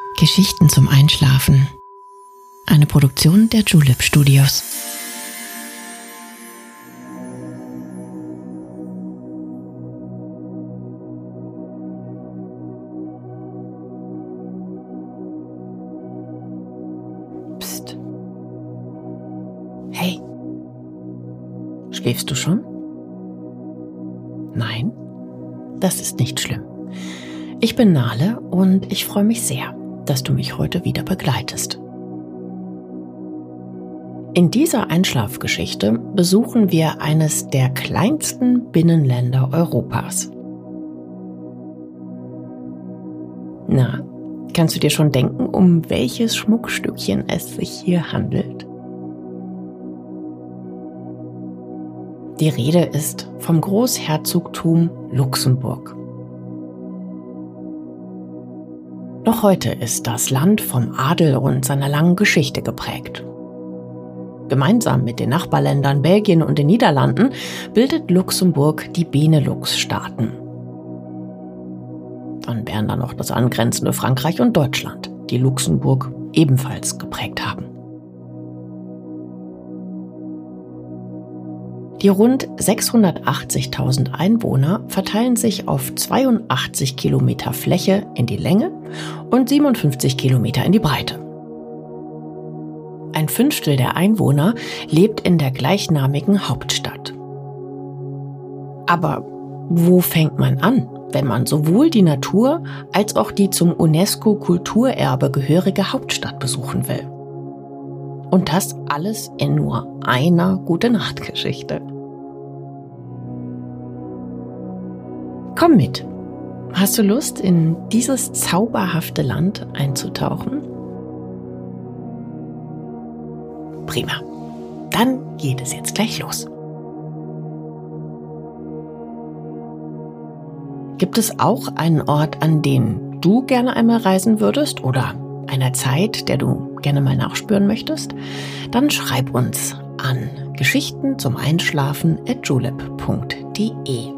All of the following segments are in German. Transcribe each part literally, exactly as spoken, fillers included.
Geschichten zum Einschlafen. Eine Produktion der Julep Studios. Psst. Hey. Schläfst du schon? Nein? Das ist nicht schlimm. Ich bin Nale und ich freue mich sehr, dass du mich heute wieder begleitest. In dieser Einschlafgeschichte besuchen wir eines der kleinsten Binnenländer Europas. Na, kannst du dir schon denken, um welches Schmuckstückchen es sich hier handelt? Die Rede ist vom Großherzogtum Luxemburg. Noch heute ist das Land vom Adel und seiner langen Geschichte geprägt. Gemeinsam mit den Nachbarländern Belgien und den Niederlanden bildet Luxemburg die Benelux-Staaten. Dann wären da noch das angrenzende Frankreich und Deutschland, die Luxemburg ebenfalls geprägt haben. Die rund sechshundertachtzigtausend Einwohner verteilen sich auf zweiundachtzig Kilometer Fläche in die Länge und siebenundfünfzig Kilometer in die Breite. Ein Fünftel der Einwohner lebt in der gleichnamigen Hauptstadt. Aber wo fängt man an, wenn man sowohl die Natur als auch die zum UNESCO-Kulturerbe gehörige Hauptstadt besuchen will? Und das alles in nur einer Gute-Nacht-Geschichte. Komm mit. Hast du Lust, in dieses zauberhafte Land einzutauchen? Prima. Dann geht es jetzt gleich los. Gibt es auch einen Ort, an den du gerne einmal reisen würdest oder einer Zeit, der du gerne mal nachspüren möchtest? Dann schreib uns an geschichten zum Einschlafen at julep punkt de.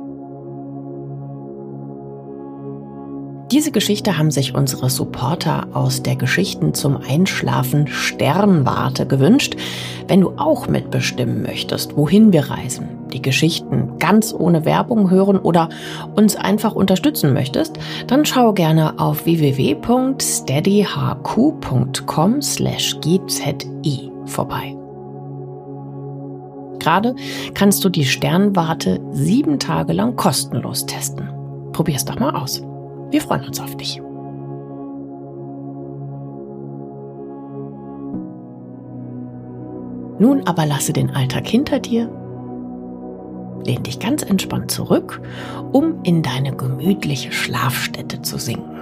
Diese Geschichte haben sich unsere Supporter aus der Geschichten zum Einschlafen Sternwarte gewünscht. Wenn du auch mitbestimmen möchtest, wohin wir reisen, die Geschichten ganz ohne Werbung hören oder uns einfach unterstützen möchtest, dann schau gerne auf w w w punkt steadyhq punkt com slash g z i vorbei. Gerade kannst du die Sternwarte sieben Tage lang kostenlos testen. Probier's doch mal aus. Wir freuen uns auf dich. Nun aber lasse den Alltag hinter dir. Lehn dich ganz entspannt zurück, um in deine gemütliche Schlafstätte zu sinken.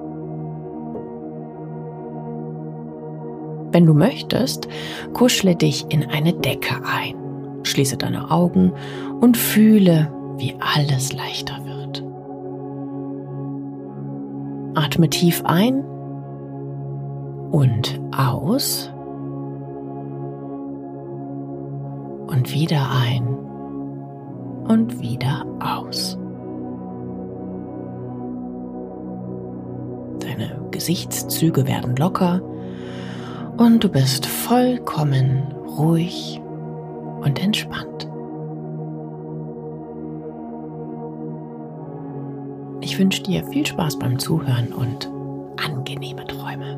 Wenn du möchtest, kuschle dich in eine Decke ein. Schließe deine Augen und fühle, wie alles leichter wird. Atme tief ein und aus und wieder ein und wieder aus. Deine Gesichtszüge werden locker und du bist vollkommen ruhig und entspannt. Ich wünsche dir viel Spaß beim Zuhören und angenehme Träume.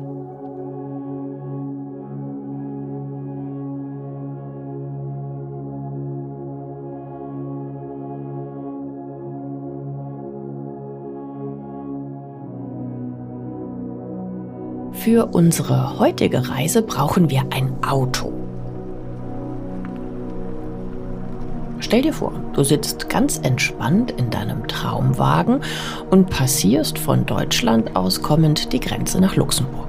Für unsere heutige Reise brauchen wir ein Auto. Stell dir vor, du sitzt ganz entspannt in deinem Traumwagen und passierst von Deutschland aus kommend die Grenze nach Luxemburg.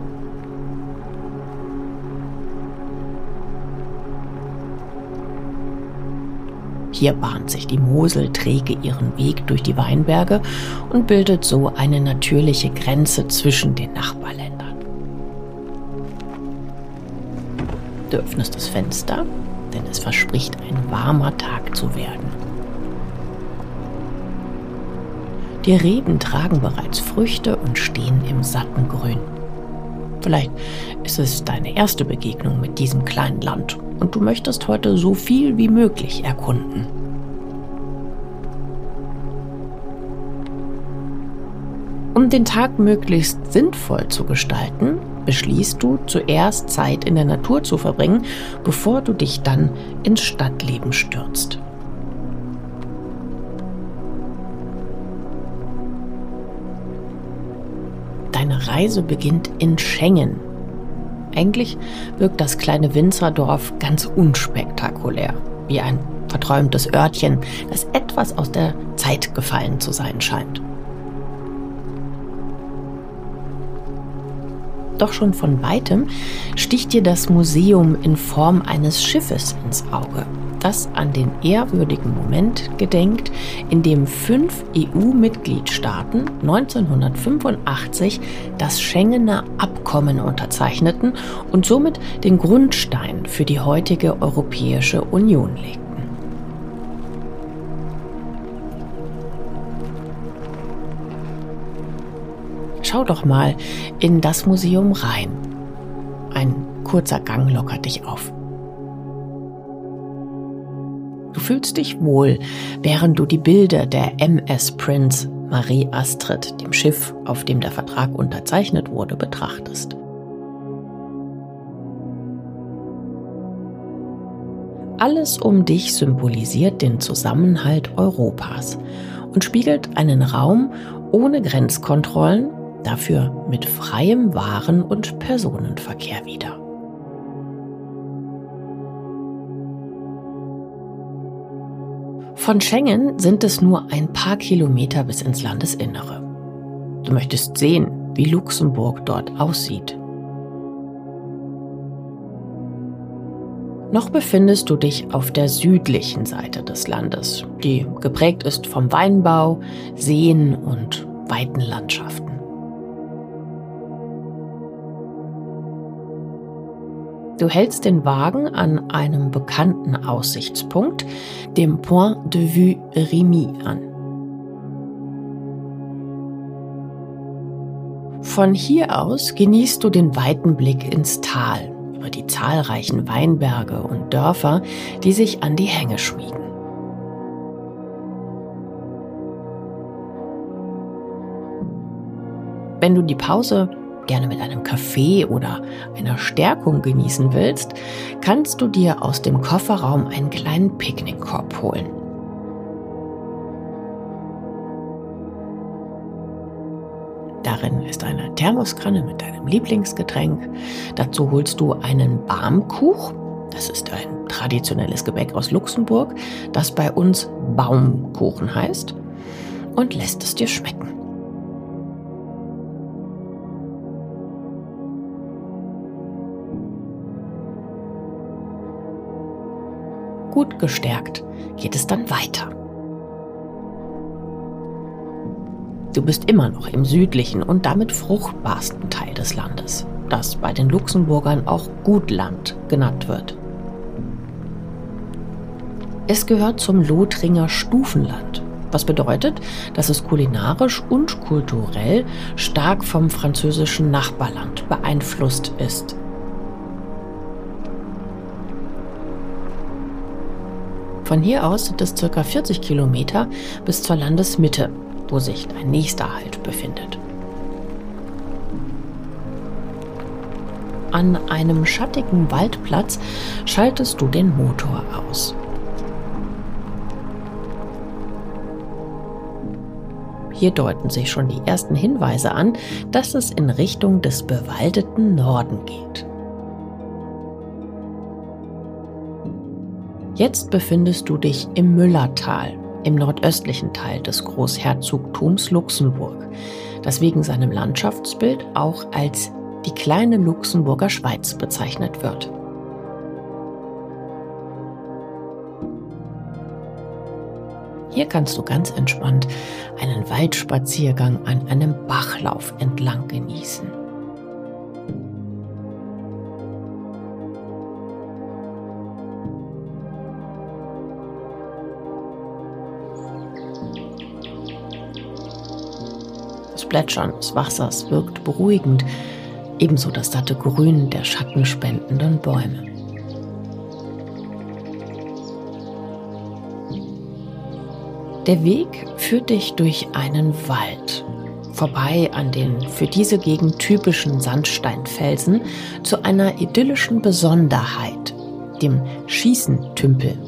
Hier bahnt sich die Mosel träge ihren Weg durch die Weinberge und bildet so eine natürliche Grenze zwischen den Nachbarländern. Du öffnest das Fenster, denn es verspricht ein warmer Tag zu werden. Die Reben tragen bereits Früchte und stehen im satten Grün. Vielleicht ist es deine erste Begegnung mit diesem kleinen Land und du möchtest heute so viel wie möglich erkunden. Um den Tag möglichst sinnvoll zu gestalten, beschließt du zuerst Zeit in der Natur zu verbringen, bevor du dich dann ins Stadtleben stürzt. Deine Reise beginnt in Schengen. Eigentlich wirkt das kleine Winzerdorf ganz unspektakulär, wie ein verträumtes Örtchen, das etwas aus der Zeit gefallen zu sein scheint. Doch schon von weitem sticht dir das Museum in Form eines Schiffes ins Auge, das an den ehrwürdigen Moment gedenkt, in dem fünf E U-Mitgliedstaaten neunzehnhundertfünfundachtzig das Schengener Abkommen unterzeichneten und somit den Grundstein für die heutige Europäische Union legten. Schau doch mal in das Museum rein. Ein kurzer Gang lockert dich auf. Du fühlst dich wohl, während du die Bilder der M S Prince Marie Astrid, dem Schiff, auf dem der Vertrag unterzeichnet wurde, betrachtest. Alles um dich symbolisiert den Zusammenhalt Europas und spiegelt einen Raum ohne Grenzkontrollen, dafür mit freiem Waren- und Personenverkehr wider. Von Schengen sind es nur ein paar Kilometer bis ins Landesinnere. Du möchtest sehen, wie Luxemburg dort aussieht. Noch befindest du dich auf der südlichen Seite des Landes, die geprägt ist vom Weinbau, Seen und weiten Landschaften. Du hältst den Wagen an einem bekannten Aussichtspunkt, dem Point de Vue Remy, an. Von hier aus genießt du den weiten Blick ins Tal, über die zahlreichen Weinberge und Dörfer, die sich an die Hänge schmiegen. Wenn du die Pause gerne mit einem Kaffee oder einer Stärkung genießen willst, kannst du dir aus dem Kofferraum einen kleinen Picknickkorb holen. Darin ist eine Thermoskanne mit deinem Lieblingsgetränk. Dazu holst du einen Barmkuch. Das ist ein traditionelles Gebäck aus Luxemburg, das bei uns Baumkuchen heißt, und lässt es dir schmecken. Gut gestärkt geht es dann weiter. Du bist immer noch im südlichen und damit fruchtbarsten Teil des Landes, das bei den Luxemburgern auch Gutland genannt wird. Es gehört zum Lothringer Stufenland, was bedeutet, dass es kulinarisch und kulturell stark vom französischen Nachbarland beeinflusst ist. Von hier aus sind es ca. vierzig Kilometer bis zur Landesmitte, wo sich dein nächster Halt befindet. An einem schattigen Waldplatz schaltest du den Motor aus. Hier deuten sich schon die ersten Hinweise an, dass es in Richtung des bewaldeten Norden geht. Jetzt befindest du dich im Müllertal, im nordöstlichen Teil des Großherzogtums Luxemburg, das wegen seinem Landschaftsbild auch als die kleine Luxemburger Schweiz bezeichnet wird. Hier kannst du ganz entspannt einen Waldspaziergang an einem Bachlauf entlang genießen. Das Plätschern des Wassers wirkt beruhigend, ebenso das satte Grün der schattenspendenden Bäume. Der Weg führt dich durch einen Wald, vorbei an den für diese Gegend typischen Sandsteinfelsen zu einer idyllischen Besonderheit, dem Schießentümpel.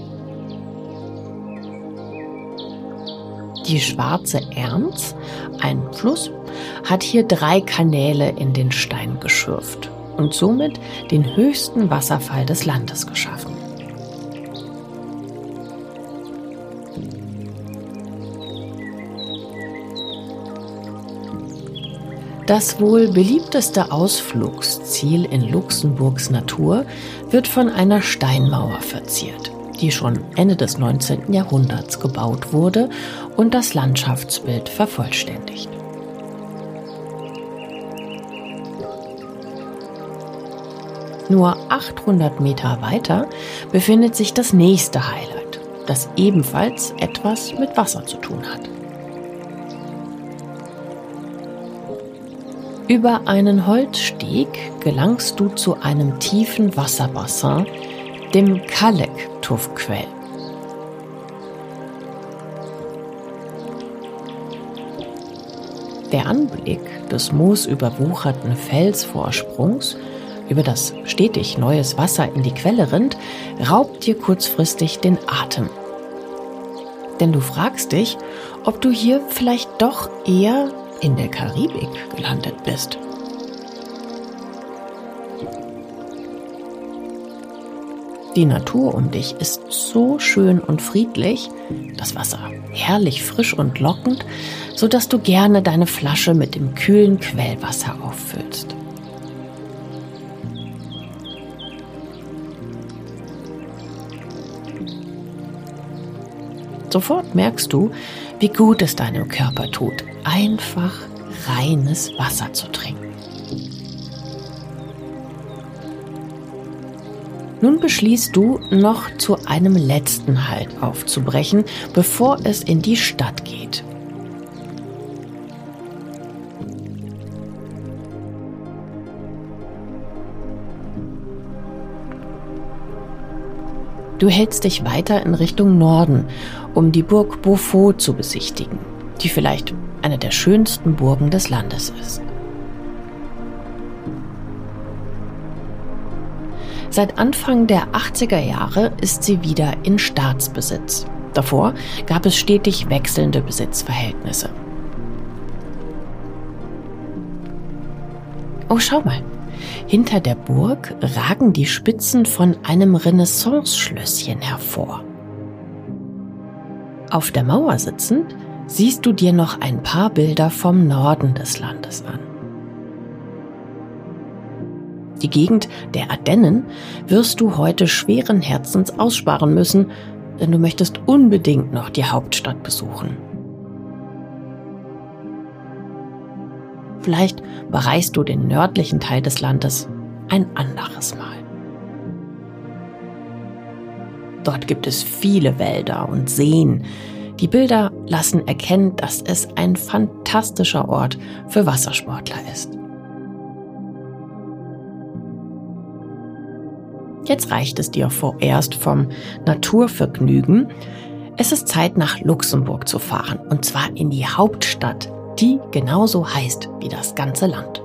Die Schwarze Erns, ein Fluss, hat hier drei Kanäle in den Stein geschürft und somit den höchsten Wasserfall des Landes geschaffen. Das wohl beliebteste Ausflugsziel in Luxemburgs Natur wird von einer Steinmauer verziert, die schon Ende des neunzehnten Jahrhunderts gebaut wurde und das Landschaftsbild vervollständigt. Nur achthundert Meter weiter befindet sich das nächste Highlight, das ebenfalls etwas mit Wasser zu tun hat. Über einen Holzsteg gelangst du zu einem tiefen Wasserbassin, dem Kalleck-Tuffquell. Der Anblick des moosüberwucherten Felsvorsprungs über das stetig neues Wasser in die Quelle rinnt, raubt dir kurzfristig den Atem. Denn du fragst dich, ob du hier vielleicht doch eher in der Karibik gelandet bist. Die Natur um dich ist so schön und friedlich, das Wasser herrlich frisch und lockend, sodass du gerne deine Flasche mit dem kühlen Quellwasser auffüllst. Sofort merkst du, wie gut es deinem Körper tut, einfach reines Wasser zu trinken. Nun beschließt du, noch zu einem letzten Halt aufzubrechen, bevor es in die Stadt geht. Du hältst dich weiter in Richtung Norden, um die Burg Beaufort zu besichtigen, die vielleicht eine der schönsten Burgen des Landes ist. Seit Anfang der achtziger Jahre ist sie wieder in Staatsbesitz. Davor gab es stetig wechselnde Besitzverhältnisse. Oh, schau mal! Hinter der Burg ragen die Spitzen von einem Renaissance-Schlösschen hervor. Auf der Mauer sitzend siehst du dir noch ein paar Bilder vom Norden des Landes an. Die Gegend der Ardennen wirst du heute schweren Herzens aussparen müssen, denn du möchtest unbedingt noch die Hauptstadt besuchen. Vielleicht bereist du den nördlichen Teil des Landes ein anderes Mal. Dort gibt es viele Wälder und Seen. Die Bilder lassen erkennen, dass es ein fantastischer Ort für Wassersportler ist. Jetzt reicht es dir vorerst vom Naturvergnügen. Es ist Zeit, nach Luxemburg zu fahren, und zwar in die Hauptstadt, die genauso heißt wie das ganze Land.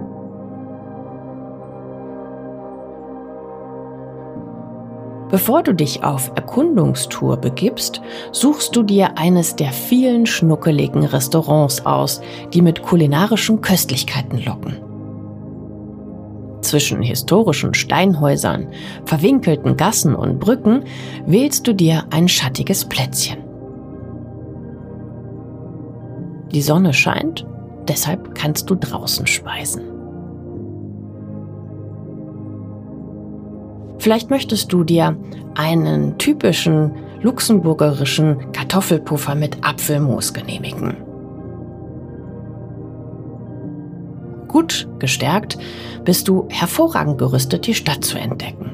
Bevor du dich auf Erkundungstour begibst, suchst du dir eines der vielen schnuckeligen Restaurants aus, die mit kulinarischen Köstlichkeiten locken. Zwischen historischen Steinhäusern, verwinkelten Gassen und Brücken wählst du dir ein schattiges Plätzchen. Die Sonne scheint, deshalb kannst du draußen speisen. Vielleicht möchtest du dir einen typischen luxemburgerischen Kartoffelpuffer mit Apfelmus genehmigen. Gut gestärkt bist du hervorragend gerüstet, die Stadt zu entdecken.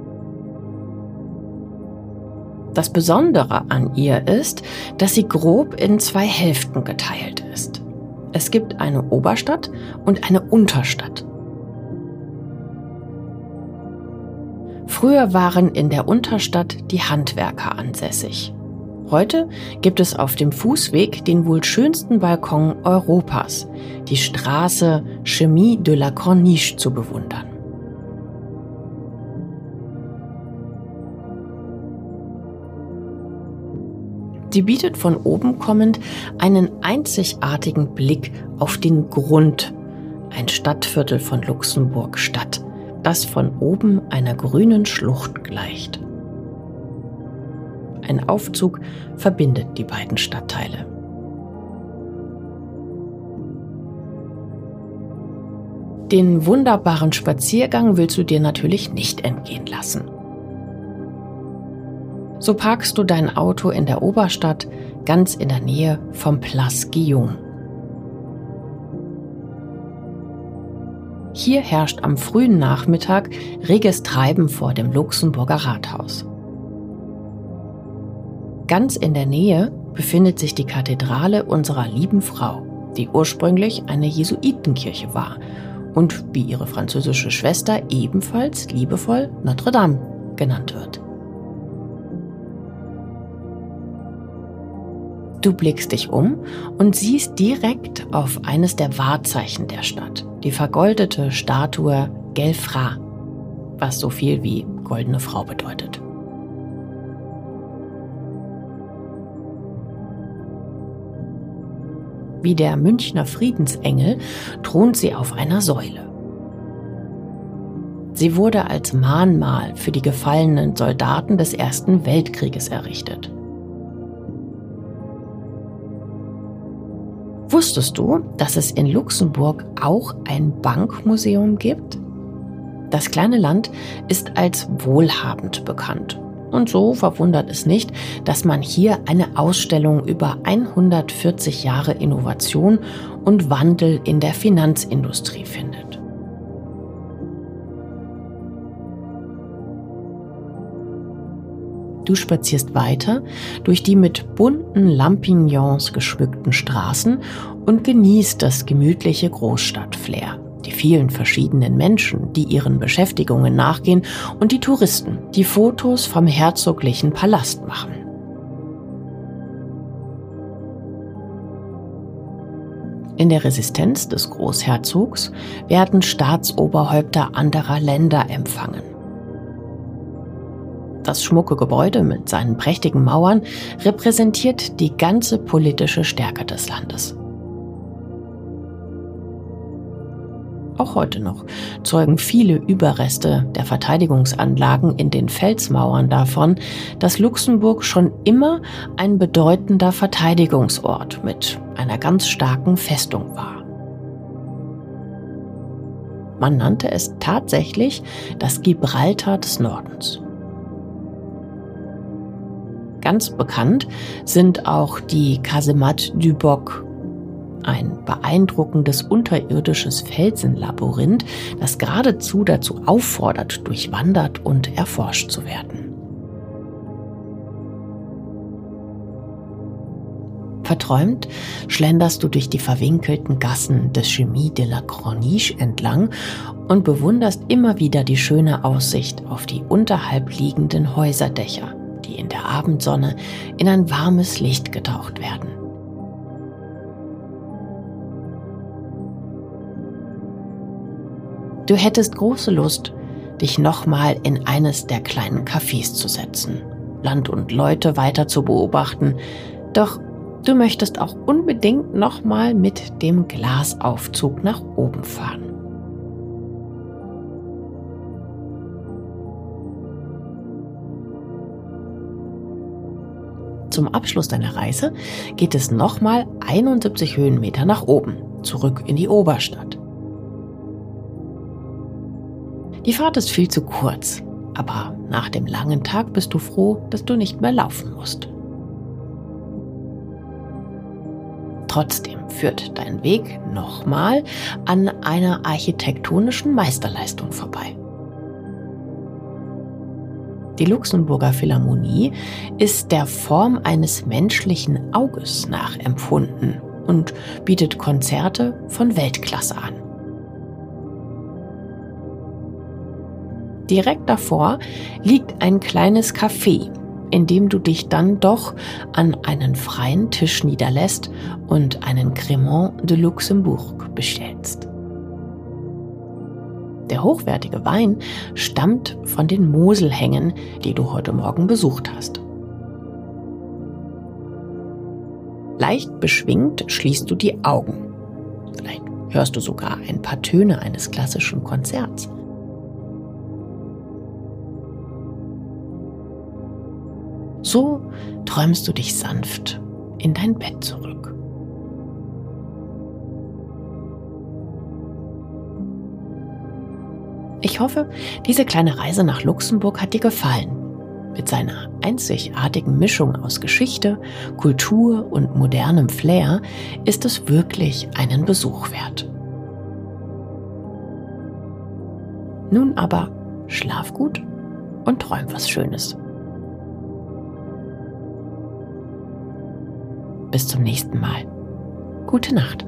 Das Besondere an ihr ist, dass sie grob in zwei Hälften geteilt ist. Es gibt eine Oberstadt und eine Unterstadt. Früher waren in der Unterstadt die Handwerker ansässig. Heute gibt es auf dem Fußweg den wohl schönsten Balkon Europas, die Straße Chemin de la Corniche, zu bewundern. Sie bietet von oben kommend einen einzigartigen Blick auf den Grund, ein Stadtviertel von Luxemburg-Stadt, das von oben einer grünen Schlucht gleicht. Ein Aufzug verbindet die beiden Stadtteile. Den wunderbaren Spaziergang willst du dir natürlich nicht entgehen lassen. So parkst du dein Auto in der Oberstadt, ganz in der Nähe vom Place Guillaume. Hier herrscht am frühen Nachmittag reges Treiben vor dem Luxemburger Rathaus. Ganz in der Nähe befindet sich die Kathedrale unserer lieben Frau, die ursprünglich eine Jesuitenkirche war und wie ihre französische Schwester ebenfalls liebevoll Notre Dame genannt wird. Du blickst dich um und siehst direkt auf eines der Wahrzeichen der Stadt, die vergoldete Statue Gelfra, was so viel wie goldene Frau bedeutet. Wie der Münchner Friedensengel thront sie auf einer Säule. Sie wurde als Mahnmal für die gefallenen Soldaten des Ersten Weltkrieges errichtet. Wusstest du, dass es in Luxemburg auch ein Bankmuseum gibt? Das kleine Land ist als wohlhabend bekannt. Und so verwundert es nicht, dass man hier eine Ausstellung über hundertvierzig Jahre Innovation und Wandel in der Finanzindustrie findet. Du spazierst weiter durch die mit bunten Lampignons geschmückten Straßen und genießt das gemütliche Großstadtflair. Die vielen verschiedenen Menschen, die ihren Beschäftigungen nachgehen, und die Touristen, die Fotos vom herzoglichen Palast machen. In der Residenz des Großherzogs werden Staatsoberhäupter anderer Länder empfangen. Das schmucke Gebäude mit seinen prächtigen Mauern repräsentiert die ganze politische Stärke des Landes. Auch heute noch zeugen viele Überreste der Verteidigungsanlagen in den Felsmauern davon, dass Luxemburg schon immer ein bedeutender Verteidigungsort mit einer ganz starken Festung war. Man nannte es tatsächlich das Gibraltar des Nordens. Ganz bekannt sind auch die Casemates du Boc, ein beeindruckendes unterirdisches Felsenlabyrinth, das geradezu dazu auffordert, durchwandert und erforscht zu werden. Verträumt schlenderst du durch die verwinkelten Gassen des Chemin de la Corniche entlang und bewunderst immer wieder die schöne Aussicht auf die unterhalb liegenden Häuserdächer, die in der Abendsonne in ein warmes Licht getaucht werden. Du hättest große Lust, dich nochmal in eines der kleinen Cafés zu setzen, Land und Leute weiter zu beobachten, doch du möchtest auch unbedingt nochmal mit dem Glasaufzug nach oben fahren. Zum Abschluss deiner Reise geht es nochmal einundsiebzig Höhenmeter nach oben, zurück in die Oberstadt. Die Fahrt ist viel zu kurz, aber nach dem langen Tag bist du froh, dass du nicht mehr laufen musst. Trotzdem führt dein Weg nochmal an einer architektonischen Meisterleistung vorbei. Die Luxemburger Philharmonie ist der Form eines menschlichen Auges nachempfunden und bietet Konzerte von Weltklasse an. Direkt davor liegt ein kleines Café, in dem du dich dann doch an einen freien Tisch niederlässt und einen Crémant de Luxembourg bestellst. Der hochwertige Wein stammt von den Moselhängen, die du heute Morgen besucht hast. Leicht beschwingt schließt du die Augen. Vielleicht hörst du sogar ein paar Töne eines klassischen Konzerts. So träumst du dich sanft in dein Bett zurück. Ich hoffe, diese kleine Reise nach Luxemburg hat dir gefallen. Mit seiner einzigartigen Mischung aus Geschichte, Kultur und modernem Flair ist es wirklich einen Besuch wert. Nun aber schlaf gut und träum was Schönes. Bis zum nächsten Mal. Gute Nacht.